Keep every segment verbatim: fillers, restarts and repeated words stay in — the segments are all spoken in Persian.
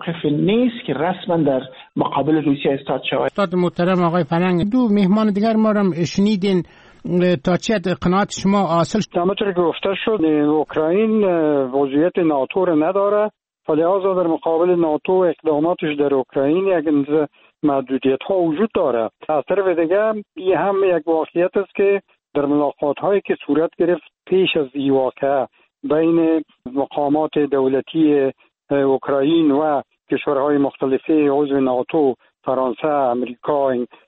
موقف نیست که رسما در مقابل روسیه ایستاد شود. استاد محترم آقای فرهنگ، دو مهمان دیگر ما هم شنیدین، تا چه قناعت شما حاصل شد؟ همونطور که گفته شد اوکراین وضعیت ناتو را نداره، فلذا در مقابل ناتو اقداماتش در اوکراین یک محدودیت ها وجود داره. از طرف دیگه این هم یک واقعیت است که در ملاقات هایی که صورت گرفت پیش از این واقعه بین مقامات دولتی اوکراین و کشورهای مختلفه عضو ناتو، فرانسه، امریکا،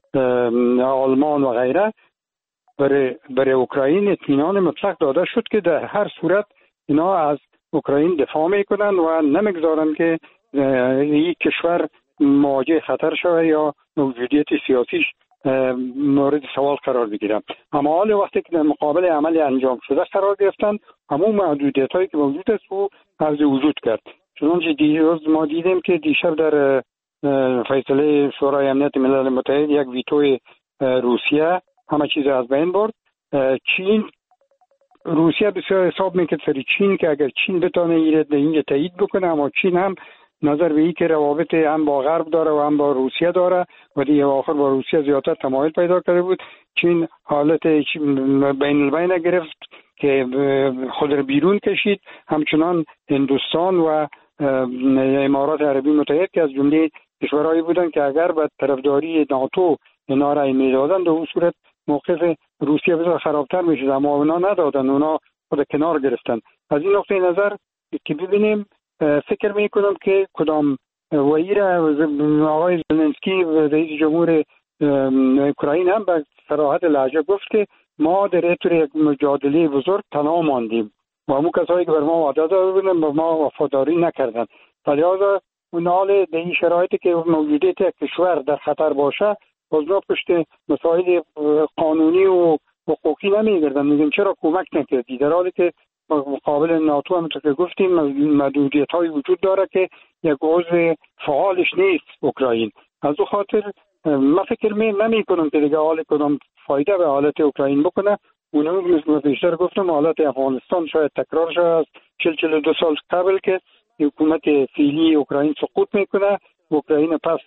آلمان و غیره، برای برای اوکراین اطمینان مطلق داده شد که در هر صورت اینا از اوکراین دفاع میکنن و نمیگذارن که یک کشور مواجه خطر شود یا موجودیت سیاسیش مورد سوال قرار بگیرن. اما حال وقتی که در مقابل عمل انجام شده قرار گرفتن، همون محدودیت هایی که موجود است و عرض وجود کرد. چنانچه دیروز ما دیدیم که دیشب در فیصله شورای امنیت ملل متحد یک ویتوی روسیه همه چیز از بین برد. چین روسیه بسیار حساب میکرد سری چین که اگر چین بتونه اینجا تایید بکنه، اما چین هم نظر به این که روابط هم با غرب داره و هم با روسیه داره و دیگه آخر با روسیه زیادتر تمایل پیدا کرده بود. چین حالت بین البین گرفت که خود را بیرون کشید. همچنان هندوستان و امارات عربی متحد که از جمله کشورهایی بودن که اگر به طرفداری ناتو اینا را میدادن در اون صورت موقف روسیه بسیار خرابتر میشد، اما اونا ندادن، اونا خود کنار گرفتن. از این نقطه نظر که ببینیم فکر میکنم که کدام وزیر آقای زلنسکی رئیس جمهور اوکراین هم به صراحت لهجه گفت که ما در اطور یک مجادله بزرگ تنها ماندیم و همون کسایی که بر ما وعده داده بودن به ما وفاداری نکردن. لذا اون حال در این شرایطی که موجودیت یک کشور در خطر باشه، بازم پشت مسائل قانونی و حقوقی نمیگردن، میگن چرا کمک نکردی، در حالی که مقابل ناتو هم که گفتیم محدودیت های وجود داره که یک عضو فعالش نیست اوکراین. از او خاطر من فکر می نمی کنم که دیگه حال کنم فایده به حالت اوکراین بکنه. اونم مثل بیشتر گفتم حالت افغانستان شاید تکرار شده از چهل چهل و دو سال قبل که حکومت فعلی اوکراین سقوط میکنه، اوکراین پس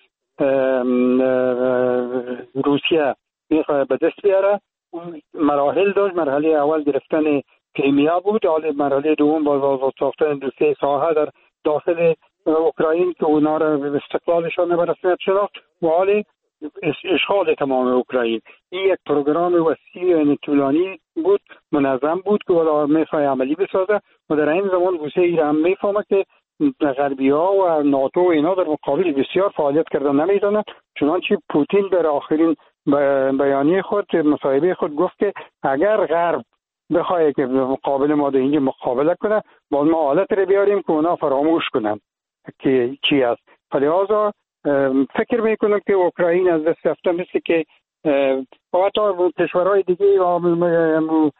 روسیه میخواد به دست بیاره. مراحل داشت، مرحله اول گرفتن کریمیا بود، حال مرحله دوم با ساختن دو سه ساحه در داخل اوکراین که اونا را استقلالشان به رسمیت شناخت و حال اشغال تمام اوکراین. این یک پروگرام وسیع و طولانی بود، منظم بود که والا میخواد عملی بسازه و در این زمان روسیه ایران میفهمه که غربی ها و ناتو و اینا در مقابل بسیار فعالیت کردن نمیدونن. چنانچه پوتین در آخرین بیانیه خود مصاحبه خود گفت که اگر غرب بخواه که مقابل ما در اینجا مقابله کنه، باز ما حالت رو بیاریم که اونا فراموش کنن که چی است. لذا فکر میکنم که اوکراین از دست رفته، مثل که حتی کشورهای دیگه و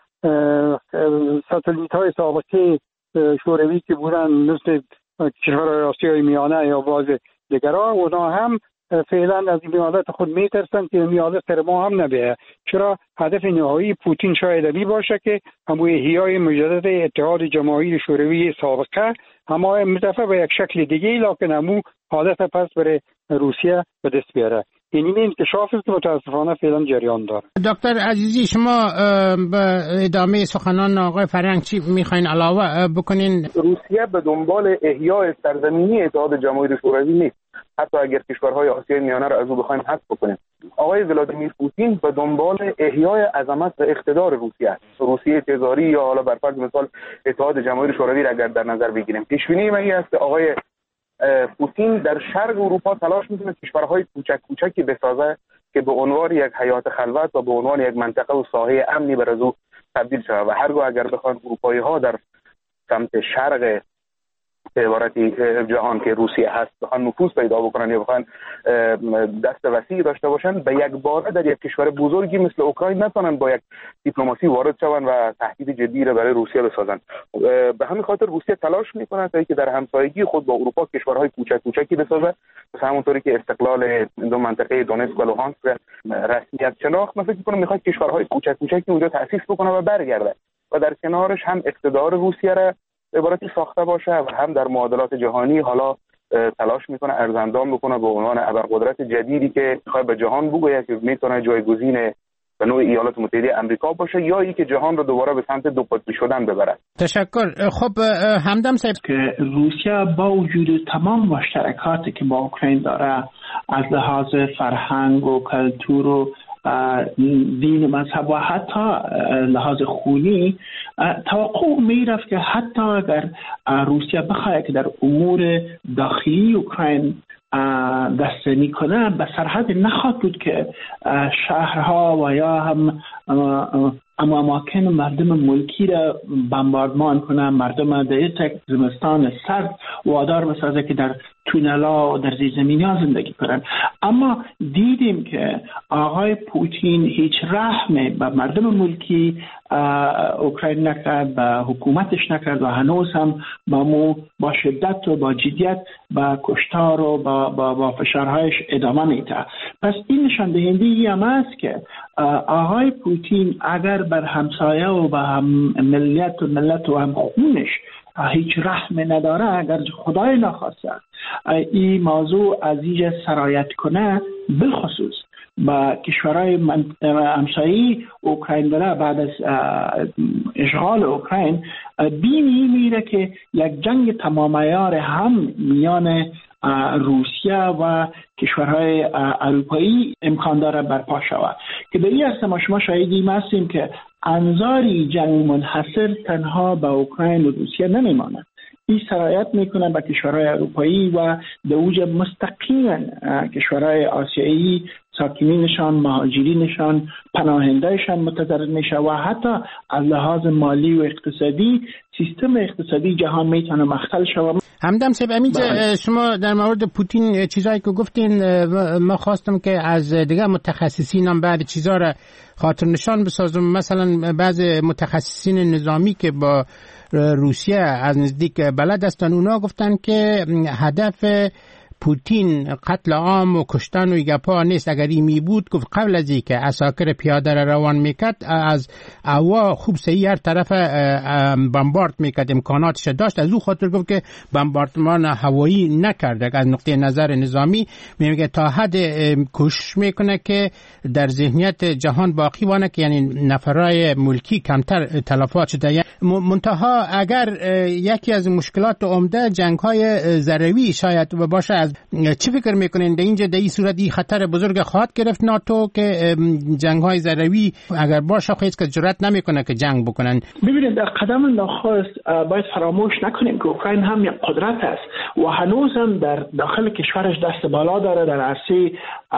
ساتلیت های سابقه شوروی که بودن مثل کشورهای آسیای میانه یا باز دیگرها، اونا هم فعلا از این حالت خود میترسن که این حالت سر ما هم نبیه. چرا هدف نهایی پوتین شاید ابی باشه که همون احیای مجدد اتحاد جماهیر شوروی سابقه، اما این دفعه به یک شکل دیگه، لکن همون حالت پس برای روسیه به دست بیاره. یعنی این انکشافی که متاسفانه فعلا جریان داره. دکتر عزیزی، شما به ادامه سخنان آقای فرهنگ چی میخواین علاوه بکنین؟ روسیه به دنبال احیای سرزمینی اتحاد جماهیر شوروی نیست، حتی اگر کشورهای آسیای میانه را از او بخوایم حذف بکنیم. آقای ولادیمیر پوتین به دنبال احیای عظمت و اقتدار روسیه است. روسیه تزاری یا حالا بر فرض مثال اتحاد جماهیر شوروی را اگر در نظر بگیریم، پیش بینی من این است که آقای پوتین در شرق اروپا تلاش میکنه کشورهای کوچک کوچکی بسازه که به عنوان یک حیات خلوت و به عنوان یک منطقه و ساحه امنی بر از او تبدیل شود و هرگاه اگر بخوان اروپایی ها در سمت شرق عبارتی جهان که روسیه هست بخوان نفوذ پیدا بکنن یا بخوان دست وسیعی داشته باشن، به یک بار در یک کشور بزرگی مثل اوکراین نتونن با یک دیپلماسی وارد شون و تهدید جدی را برای روسیه بسازن. به همین خاطر روسیه تلاش میکنه تا اینکه در همسایگی خود با اروپا کشورهای کوچک کوچکی بسازه، مثل همونطوری که استقلال دو منطقه دونتسک و لوهانسک رسمیت شناخت. من فکر میکنم میخواد کشورهای کوچک کوچکی اونجا تأسیس بکنه و برگرده و در کنارش هم اقتدار روسیه را عبارتی ساخته باشه و هم در معادلات جهانی حالا تلاش میکنه ارزندام بکنه به عنوان ابرقدرت جدیدی که میخواد به جهان بگوید که میتونه جایگزین به نوع ایالات متحده آمریکا باشه یا ای که جهان رو دوباره به سمت دو قطبی شدن ببره. تشکر. خب همدم صاحب، که روسیه با وجود تمام مشترکاتی که با اوکراین داره از لحاظ فرهنگ و کلتور و دین و مذهب و حتی لحاظ خونی، توقع میرفت که حتی اگر روسیه بخواهد که در امور داخلی اوکراین دستنی کنه، به سرحد نخواهد بود که شهرها و یا هم اما اماکن مردم ملکی را بمباردمان کنه، مردم در یک زمستان سرد وادار بسازه که در تونلا و در زیرزمینی‌ها زندگی کنن. اما دیدیم که آقای پوتین هیچ رحمی به مردم ملکی اوکراین نکرد، به حکومتش نکرد و هنوز هم با مو با شدت و با جدیت با کشتار و با, با, با فشارهایش ادامه میده. پس این نشان دهنده ای هم است که آقای پوتین اگر بر همسایه و به هم ملیت و ملت و هم خونش هیچ رحم نداره، اگر خدای نخواسته این موضوع از اینجا سرایت کنه، بالخصوص با کشورهای همسایه اوکراین داره، بعد از اشغال اوکراین بینی میره که یک جنگ تمام عیار هم میان روسیه و کشورهای اروپایی امکان داره برپا شود که به این اصل ما شما شاهدی هستیم که انظاری جنگ منحصر تنها به اوکراین و روسیه نمیماند. این سرایت میکنه به کشورهای اروپایی و به اوج مستقیما کشورهای آسیایی، ساکنینشان، مهاجرینشان، پناهندهشان متضرر میشه و حتی از لحاظ مالی و اقتصادی سیستم اقتصادی جهان میتونه مختل شود. همدم صاحب، امیجا شما در مورد پوتین چیزایی که گفتین، ما خواستم که از دیگه متخصصین هم بعد چیزا را خاطر نشان بسازم. مثلا بعض متخصصین نظامی که با روسیه از نزدیک بلد هستن، اونا گفتن که هدف پوتین قتل عام و کشتن و گپا نیست. اگر این می بود گفت قبل از این که عساکر پیاده را روان میکرد از اوا خوب صحیح هر طرف بمبارد میکرد، امکاناتش داشت. از او خاطر گفت که بمباردمان هوایی نکرد. از نقطه نظر نظامی میگه تا حد کوشش میکنه که در ذهنیت جهان باقی بانه که یعنی نفرای ملکی کمتر تلفات شده. منتها اگر یکی از مشکلات عمده جنگ‌های ضروری شاید باشه، چی فکر میکنین در اینجا در این صورت این خطر بزرگ خواهد گرفت ناتو که جنگ‌های ضروری اگر باشه خیلی که جرأت نمیکنه که جنگ بکنن؟ ببینید در قدم نخست باید فراموش نکنیم که اوکراین هم یک قدرت است و هنوز هم در داخل کشورش دست بالا داره در عرصه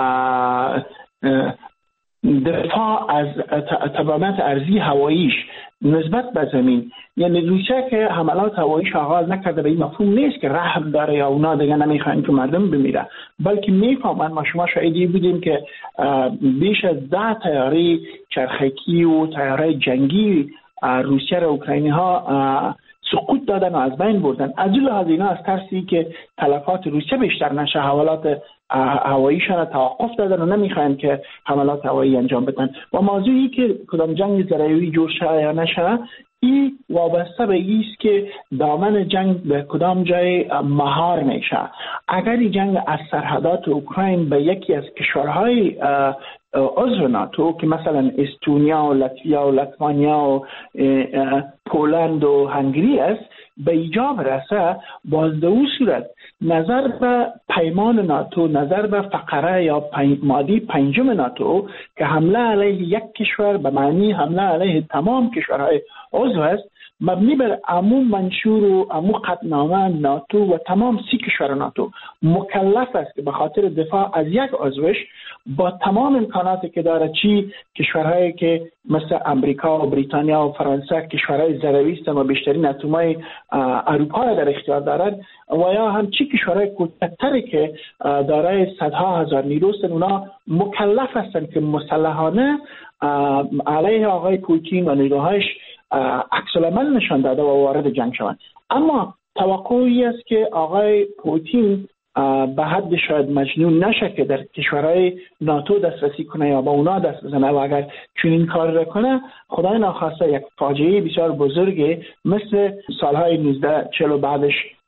دفاع از تبعیض ارضی هواییش نسبت به زمین. یعنی روسیه که حملات هواییش آغاز نکرده به این مفهوم نیست که رحم داره یا اونا دیگه نمیخواین که مردم بمیره، بلکه میفهمن. ما شما شاهدی بودیم که بیش از ده طیاره چرخکی و طیاره جنگی روسیه را اوکراینی ها سقوط دادن و از بین بردن. از این لحاظ اینا از ترسی که تلفات روسیه بیشتر نشه حملات هواییشان را توقف دادن و نمیخواین که حملات هوایی انجام بدن. و موضوعی که کدام جنگ ضروری جور شه یا نشه، این وابسته به ایست که دامن جنگ به کدام جای مهار میشه. اگر این جنگ از سرحدات اوکراین به یکی از کشورهای عضو ناتو که مثلا استونیا و لاتویا و لیتوانیا و پولند و هنگری است به ایجا برسه، باز در اون صورت نظر به پیمان ناتو، نظر به فقره یا ماده پنجم ناتو که حمله علیه یک کشور به معنی حمله علیه تمام کشورهای عضو است، مبنی بر عموم منشور و عموم قطعنامه ناتو و تمام سی کشور ناتو مکلف است که به خاطر دفاع از یک عضوش با تمام امکاناتی که داره، چی کشورهایی که مثل امریکا و بریتانیا و فرانسه کشورهای ضروری هستند و بیشترین اتمای اروپا در اختیار دارند، و یا هم چی کشورهای کوچکتری که دارای صدها هزار نیرو هستند، اونا مکلف هستند که مسلحانه علیه آقای پوتین و نیروهایش عکس العمل نشان داده و وارد جنگ شوند. اما توقعی است که آقای پوتین به حد شاید مجنون نشه که در کشورهای ناتو دسترسی کنه یا با اونا دست بزنه، و اگر چنین کار را کنه خدای ناخواسته یک فاجعه بسیار بزرگی مثل سالهای نوزده چهل بعدش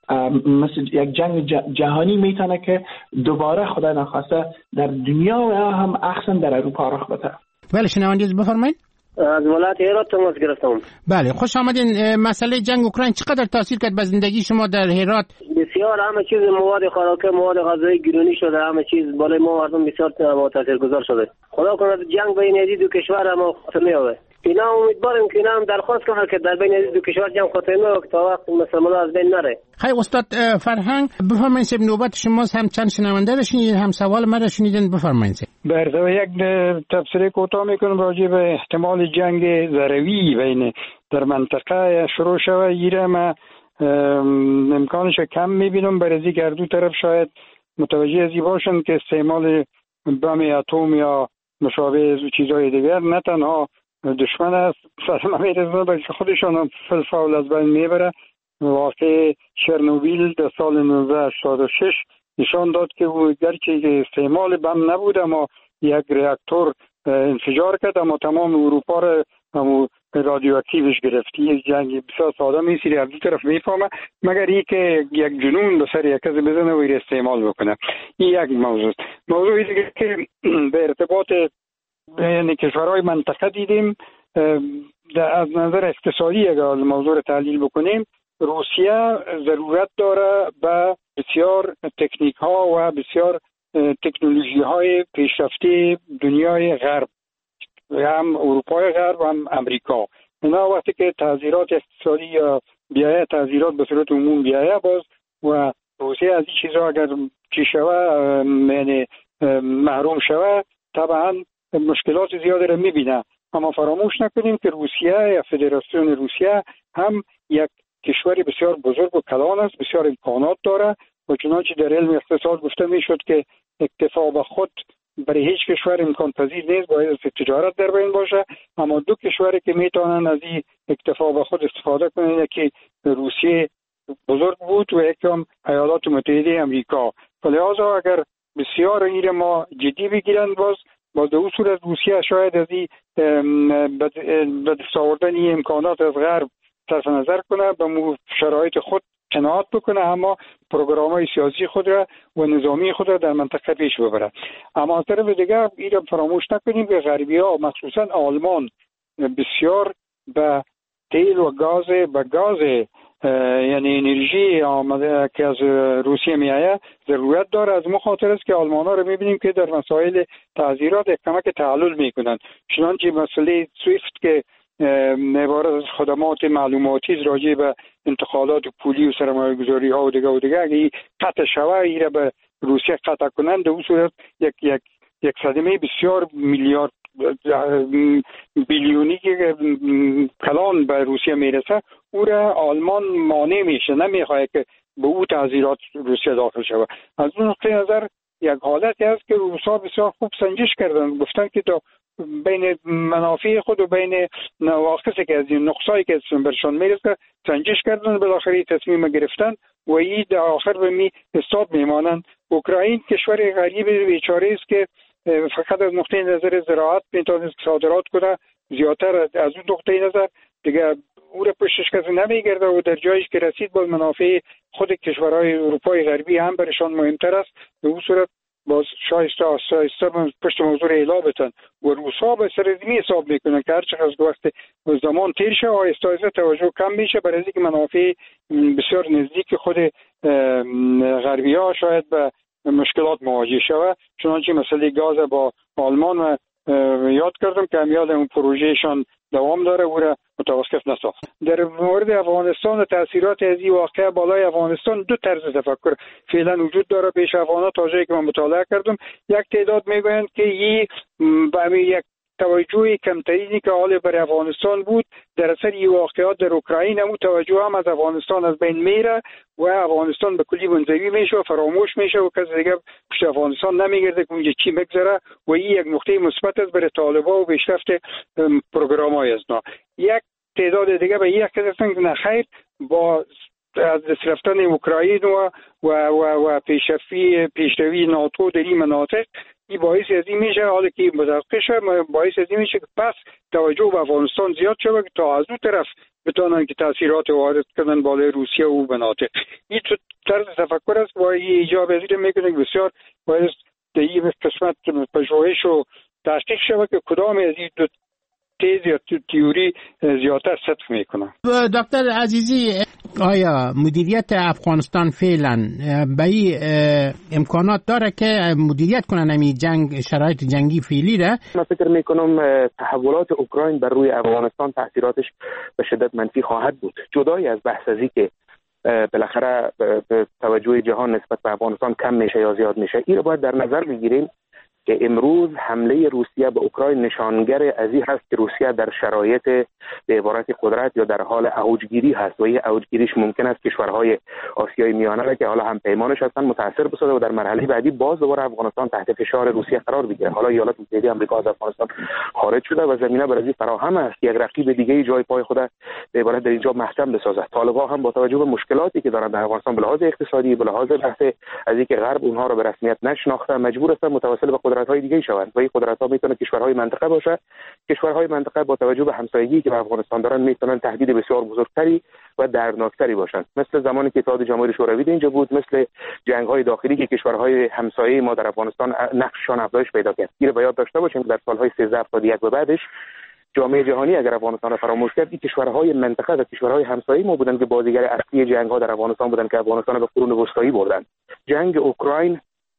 مثل یک جنگ جهانی میتونه که دوباره خدا نخواسته در دنیا و هم احسن در اروپا رخ بده. بله شنونده بفرمایید. از ولایت هرات تماس گرفتم. بله خوش آمدین. مسئله جنگ اوکراین چقدر تاثیر کرد به زندگی شما در هرات؟ بسیار، همه چیز مواد خوراکی، مواد غذایی گرونی شده، همه چیز بالای ما مردم بسیار تاثیرگذار شده. خدا کنه جنگ بین این دو کشور ما خاتمه یابه. اینا امیدواریم که اینا هم درخواست کنن که در بین دو کشور جنگ خاتمه یابه تا وقت مسلمان‌ها از بین نره. خیلی استاد فرهنگ بفرمایید. سب نوبت شماست، هم چند شنونده داشتین هم سوال ما شنیدین، بفرمایید. برای یک تفسیر کوتاه میکنم راجع به احتمال جنگ ذروی بین در منطقه شروع شوه. ایره ما امکانش کم میبینم، برای که دو طرف شاید متوجه ازی باشن که استعمال بم اتم یا مشابه چیزهای دیگر نه تنها دشمن است سلام میرزه، بلکه خودشان هم فلفاول از بین میبره. واقع چرنوبیل در سال نوزده هشتاد و شش نشان داد که او گرچه استعمال بم نبود اما یک reaktor انفجار کرد اما تمام اروپا را همو رادیواکتیوش گرفت. یک جنگ بسیار ساده میسیری از دو طرف میفهمه مگر ای که یک جنون به سر یک کسی بزنه و ایر استعمال بکنه. این یک موضوع. موضوعی دیگه که به ارتباط یعنی کشورهای منطقه دیدیم از نظر اقتصادی اگر موضوع رو تحلیل بکنیم، روسیه ضرورت داره به بسیار تکنیک ها و بسیار تکنولوژی های پیشرفته دنیای غرب، هم اروپای غرب و هم امریکا. اینا وقتی که تحضیرات اقتصادی یا بیایه تحضیرات به صورت عموم بیایه باز و روسیه از این چیزها اگر چی شوه یعنی محروم شوه طبعا مشکلات زیاده رو میبینه. اما فراموش نکنیم که روسیه یا فدراسیون روسیه هم یک کشوری بسیار بزرگ و کلان است، بسیار امکانات داره و چنانچه در علم اقتصاد گفته میشد که اکتفا به خود برای هیچ کشور امکان پذیر نیست، باید تجارت در بین باشه. اما دو کشوری که میتونن از این اکتفا به خود استفاده کنن که روسیه بزرگ بود و یکم ایالات متحده امریکا. لذا اگر بسیار این ما جدی بگیرن باز با دو صورت روسیه شاید از این به دست آوردن این امکانات از غرب صرف نظر کنه، به شرایط خود قناعت بکنه، اما پروگرام‌های سیاسی خود را و نظامی خود را در منطقه پیش ببره. اما از طرف دیگر این فراموش نکنیم که غربی‌ها مخصوصا آلمان بسیار به تیل و گاز به گاز یعنی انرژی آمده که از روسیه میآید ضرورت داره. از مخاطر است که آلمان‌ها رو می‌بینیم که در مسائل تعذیرات کمک تعلل می‌کنند. چنانچه مسئله سویفت که عبارت از خدمات معلوماتی راجع به انتقالات پولی و سرمایه‌گذاری ها و دیگه و دیگه اگه قطع شوه ایره به روسیه قطع کنند در صورت یک یک یک صدمه بسیار میلیارد بیلیونی که کلان به روسیه میرسه او را آلمان مانع میشه، نمیخواد که به او تعذیرات روسیه داخل شود. از اون نقطه نظر یک حالتی هست که روسا بسیار خوب سنجش کردن، گفتن که تا بین منافع خود و بین نواقصی که از این نقصایی که برشان میرسه سنجش کردن، بالاخره تصمیم گرفتن و این در آخر به می حساب میمانند. اوکراین کشور غریب بیچاره است که فقط از نقطه نظر زراعت میتونه صادرات کنه، زیادتر از اون نقطه نظر دیگه او را پشتش کسی نمیگرده و در جایش که رسید با منافع خود کشورهای اروپای غربی هم برشان مهمتر است. به اون صورت باز شایسته آسایسته پشت موضوع اعلا بتن و روسا به سرزمی حساب میکنن که هرچه از وقت زمان تیر شه آهسته آهسته توجه کم میشه برای اینکه منافع بسیار نزدیک خود غربی ها شاید به مشکلات مواجه شود. چنانچه مسئله گاز با آلمان و یاد کردم که امیال اون پروژهشان دوام داره و را متوقف نساخت. در مورد افغانستان و تاثیرات از این واقعه بالای افغانستان دو طرز تفکر فعلا وجود داره. پیش افغانا تا جایی که من مطالعه کردم یک تعداد میگویند که این به یک توجه کمترینی که حال بر افغانستان بود در اثر این واقعات در اوکراین هم توجه هم از افغانستان از بین میره و افغانستان به کلی منزوی میشه و فراموش میشه و کسی دیگه پیش افغانستان نمیگرده که اونجا چی میگذره و این یک نقطه مثبت است برای طالبان و پیشرفت پروگرام‌های از نا. یک تعداد دیگه به یک کسی هستن که نخیر با از دست رفتن اوکراین و و و, و پیشرفتی پیشروی ناتو در این مناطق این باعث از این میشه، حالا که متوقع شد، باعث از این میشه که پس توجه به افغانستان زیاد شده که تا از اون طرف بتونن که تاثیرات وارد کنن بالای روسیه و مناطق. این طرز تفکر است و این ایجاب از این میکنه که بسیار باید در این قسمت پژوهش و تحقیق شود که کدام از این دو تیز یا تیوری زیادتر صدق میکنه. دکتر عزیزی، آیا مدیریت افغانستان فعلا به این امکانات داره که مدیریت کنن همین جنگ، شرایط جنگی فعلی را؟ من فکر میکنم تحولات اوکراین بر روی افغانستان تاثیراتش به شدت منفی خواهد بود. جدای از بحث ازی که بالاخره توجه جهان نسبت به افغانستان کم میشه یا زیاد میشه، این رو باید در نظر بگیریم که امروز حمله روسیه به اوکراین نشانگر ازی هست که روسیه در شرایط به عبارت قدرت یا در حال اوجگیری هست و این اوجگیریش ممکن است کشورهای آسیای میانه را که حالا هم پیمانش هستن متاثر بسازه و در مرحله بعدی باز دوباره افغانستان تحت فشار روسیه قرار بگیره. حالا ایالات متحده آمریکا از افغانستان خارج شده و زمینه برای فراهم است یک رقیب دیگه جای پای خود به عبارت در اینجا محکم بسازه. طالبان هم با توجه به مشکلاتی که دارن در افغانستان به لحاظ اقتصادی، به لحاظ بحث از اینکه غرب اونها را به رسمیت نشناخته، مجبور هستن متوسل به قدرت‌های دیگه شوند و این قدرت‌ها میتونه کشورهای منطقه باشه. کشورهای منطقه با توجه به همسایگی که به افغانستان دارن میتونن تهدید بسیار بزرگتری و دردناکتری باشند، مثل زمانی که اتحاد جماهیر شوروی اینجا بود، مثل جنگ‌های داخلی که کشورهای همسایه ما در افغانستان نقششان افزایش پیدا کرد. این رو باید داشته باشیم در سال‌های سیزده هفتاد و یک و بعدش جامعه جهانی اگر افغانستان را فراموش کرد، این کشورهای منطقه و کشورهای همسایه ما بودند که بازیگر اصلی جنگ‌ها در افغانستان بودند که افغانستان به قرون وسطایی بردند. جنگ اوکراین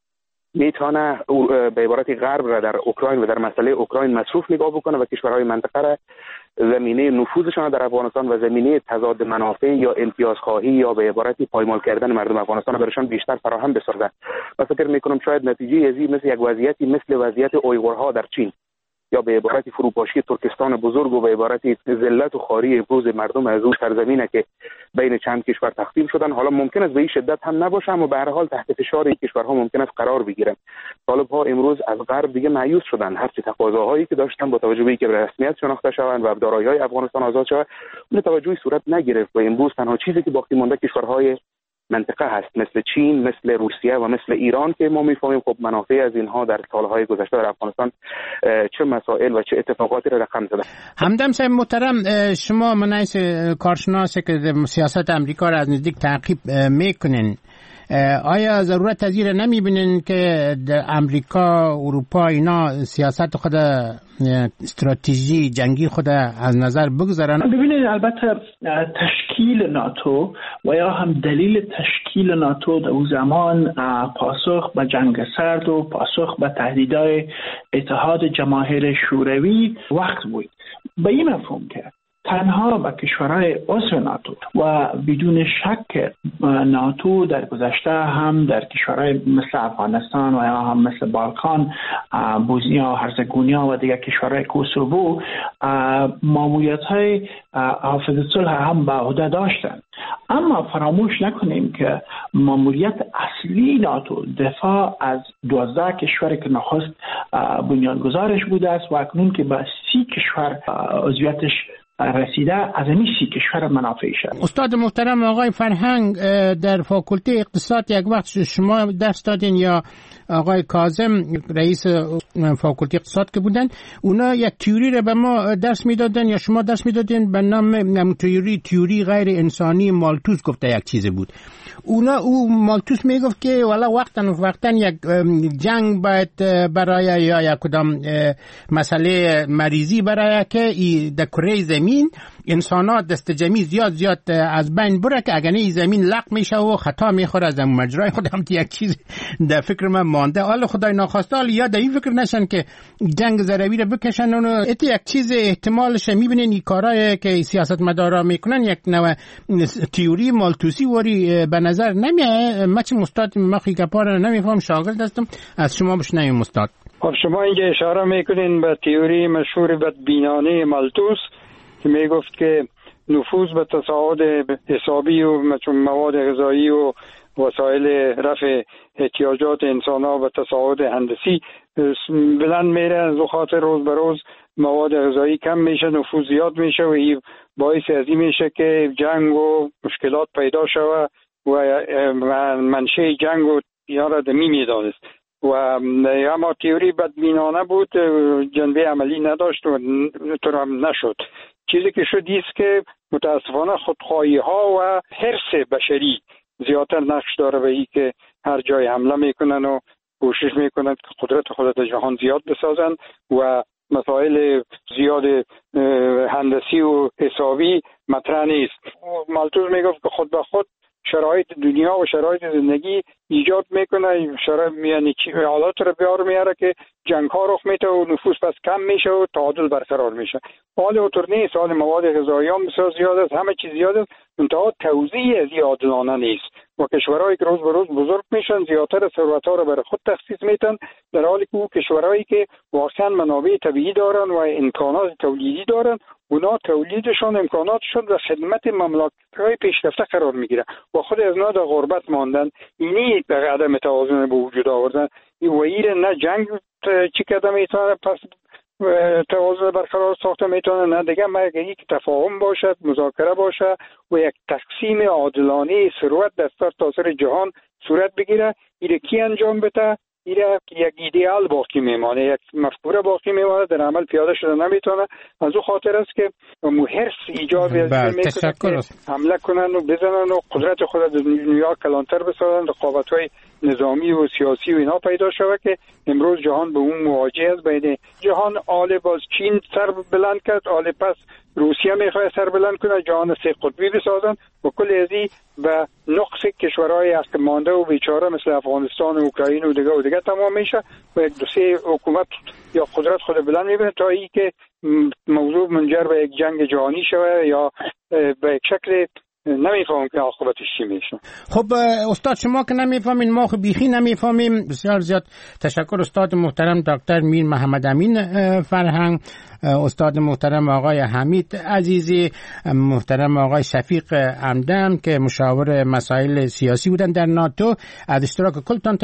میتونه به عبارت غرب را در اوکراین و در مسئله اوکراین مصروف نگاه بکنه و کشورهای منطقه را زمینه نفوذشان در افغانستان و زمینه تضاد منافع یا امتیازخواهی یا به عبارتی پایمال کردن مردم افغانستان برشان بیشتر فراهم بسازد. و فکر میکنم شاید نتیجه از این مثل یک وضعیتی مثل وضعیت اویغورها در چین یا به عبارتی فروپاشی ترکستان بزرگ و به عبارتی ذلت و خواری امروز مردم از اون سرزمینه که بین چند کشور تقسیم شدن، حالا ممکن است به این شدت هم نباشه اما به هر حال تحت فشار این کشورها ممکن است قرار بگیرن. طالب‌ها امروز از غرب دیگه مایوس شدن، هر چه تقاضاهایی که داشتن با توجه به اینکه به رسمیت شناخته شوند و دارایی‌های افغانستان آزاد شود اون توجهی صورت نگرفت و امروز تنها چیزی که باقی مونده کشورهای منطقه هست مثل چین، مثل روسیه و مثل ایران که ما میفهمیم خب منافع از اینها در سالهای گذشته در افغانستان چه مسائل و چه اتفاقاتی را رقم زده. همدم صاحب محترم، شما منایس کارشناسی که سیاست امریکا را از نزدیک تعقیب میکنین، آیا ضرورت از این را نمیبینین که امریکا، اروپا اینا سیاست خود، استراتژی جنگی خود از نظر بگذارن؟ ببینید البته تشکیل ناتو و یا هم دلیل تشکیل ناتو در اون زمان پاسخ به جنگ سرد و پاسخ به تهدیدهای اتحاد جماهیر شوروی وقت بود. به این مفهوم که تنها با کشورهای عضو ناتو و بدون شک ناتو در گذشته هم در کشورهای مثل افغانستان و یا هم مثل بالکان، بوسنیا و هرزگوینی و دیگر کشورهای کوسوو ماموریت‌های حافظ صلح هم به عهده داشتند. اما فراموش نکنیم که ماموریت اصلی ناتو دفاع از دوازده کشور که نخست بنیانگذارش بوده است و اکنون که به سی کشور عضویتش رسیده، از این سی کشور منافعی شد. استاد محترم آقای فرهنگ، در فاکولته اقتصاد یک وقت شما درس دادین یا آقای کاظم رئیس فاکولته اقتصاد که بودن، اونا یک تئوری رو به ما درس میدادن یا شما درس میدادین به نام تئوری تئوری غیر انسانی مالتوس گفته یک چیز بود. اونا او مالتوس میگفت که والا وقتاً وقتاً یک جنگ باید برای یا یک کدام مسئله مریضی برای که در کره زمین انسانات دست جمعی زیاد زیاد از بین بره که اگر این زمین لق میشه و خطا میخوره از مجرای خودم یک چیز در فکر من مانده. حالا خدای ناخواسته حالا یا در این فکر نشن که جنگ ضروری رو بکشن و ات یک چیز احتمالش میبینین این کارهای که سیاستمدارا میکنن یک نوع تئوری مالتوسی وری به نظر نمیاد. من چه استاد مخی گپار نمیفهم، شاگرد هستم، از شما بشنویم استاد. خب شما اینجا اشاره میکنین به تئوری مشهور بدبینانه مالتوس که میگفت که نفوذ به تصاعد حسابی و مواد غذایی و وسایل رفع احتیاجات انسان‌ها و تصاعد هندسی بلند میره، از خاطر روز به روز مواد غذایی کم میشه، نفوذ زیاد میشه و این باعث از این میشه که جنگ و مشکلات پیدا شود و منشه جنگ و یا را دمی میدانست. و اما تئوری بدبینانه بود، جنبه عملی نداشت و طور هم نشد. چیزی که شد است که متاسفانه خودخواهی ها و حرص بشری زیادتر نقش داره به این که هر جای حمله میکنن و کوشش میکنن که قدرت خود در جهان زیاد بسازن و مسائل زیاد هندسی و حسابی مطرح نیست. مالتوس میگفت که خود به خود شرایط دنیا و شرایط زندگی ایجاد میکنه، شرایط یعنی حالات رو بیار میاره که جنگ ها رخ میده و نفوس پس کم میشه و تعادل برقرار میشه. حال اونطور نیست، حال مواد غذایی هم بسیار زیاد است، همه چیز زیاد است، منتها توزیع از عادلانه نیست و کشورهایی که روز به روز بزرگ میشن زیادتر ثروت ها رو برای خود تخصیص میدن، در حالی که او کشورهایی که واقعا منابع طبیعی دارن و امکانات تولیدی دارن، اونا تولیدشون امکاناتشون و خدمت مملکت‌های پیشرفته قرار میگیره و خود از اونا در غربت ماندن. اینی در عدم توازن به وجود آوردن. این ویره نه جنگ چی کده میتونه پس توازن برقرار ساخته میتونه، نه دیگه مگه یک تفاهم باشد، مذاکره باشه و یک تقسیم عادلانه ثروت در سرتاسر جهان صورت بگیره. این کی انجام بده؟ این یک ایدئال باقی میمانه، یک مفکوره باقی میمانه، در عمل پیاده شده نمیتونه. از او خاطر است که محرص ایجاد از میکنه حمله کنن و بزنن و قدرت خود در دنیا کلانتر بسازن، رقابت‌های نظامی و سیاسی و اینا پیدا شده که امروز جهان به اون مواجه است. بین جهان آل باز چین سر بلند کرد، آل پس روسیه میخواد سر بلند کنه، جهان سه قطبی بسازن و کل ازی به نقص کشورهای از مانده و بیچاره مثل افغانستان و اوکراین و دیگه و دیگه تمام میشه و یک دو سه حکومت یا قدرت خود بلند میبینه تا ای که موضوع منجر به یک جنگ جهانی شوه یا به یک شکل نمیفهمم که عاقبتش چی میشه. خب استاد شما که نمیفهمین، ما خب بیخی نمیفهمیم. بسیار زیاد تشکر استاد محترم دکتر میر محمد امین فرهنگ، استاد محترم آقای حمید عزیزی، محترم آقای شفیق عمدن که مشاور مسائل سیاسی بودن در ناتو. از اشتراک کلتان